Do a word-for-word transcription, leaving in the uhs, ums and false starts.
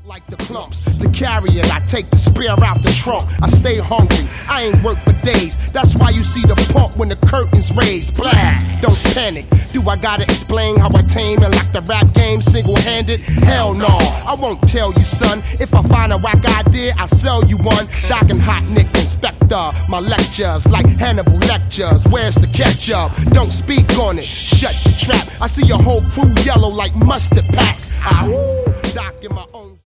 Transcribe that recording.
Like the clumps, to carry it, I take the spear out the trunk. I stay hungry, I ain't worked for days. That's why you see the pump when the curtains raised. Blast, don't panic. Do I gotta explain how I tame and lock the rap game single-handed? Hell no, I won't tell you, son. If I find a whack idea, I'll sell you one. Doc and Hot Nick Inspector, my lectures like Hannibal lectures. Where's the ketchup? Don't speak on it, shut your trap. I see your whole crew yellow like mustard packs. I Doc in my own